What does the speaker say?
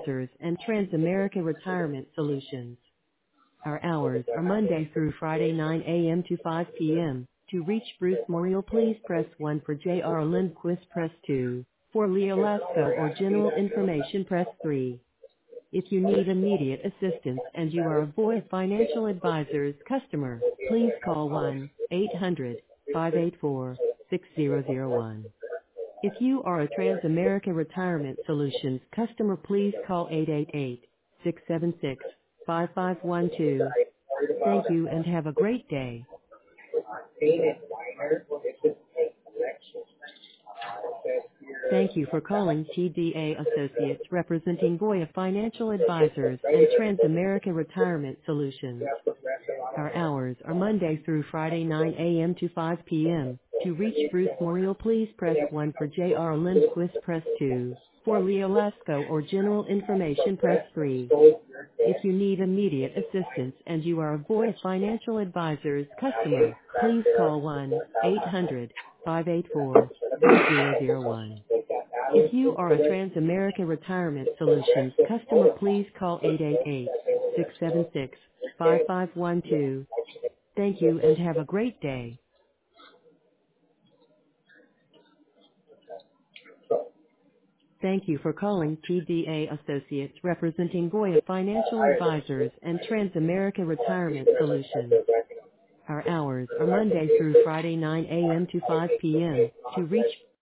Advisors and Transamerica Retirement Solutions. Our hours are Monday through Friday 9 a.m. to 5 p.m. To reach Bruce Morial, please press 1. For J.R. Lindquist, press 2. For Leo Lasco or general information, press 3. If you need immediate assistance and you are a Voya Financial Advisors customer, please call 1-800-584-6001. If you are a Transamerica Retirement Solutions customer, please call 888-676-5512. Thank you and have a great day. Thank you for calling TDA Associates, representing Voya Financial Advisors and Transamerica Retirement Solutions. Our hours are Monday through Friday 9 a.m. to 5 p.m. To reach Bruce Morial, please press 1. For J.R. Lindquist, press 2. For Leo Lasco or general information, press 3. If you need immediate assistance and you are a Voya Financial Advisors customer, please call 1-800-584-6001. If you are a Transamerica Retirement Solutions customer, please call 888-676-5512. Thank you and have a great day. Thank you for calling TDA Associates, representing Voya Financial Advisors and Transamerica Retirement Solutions. Our hours are Monday through Friday 9 a.m. to 5 p.m. To reach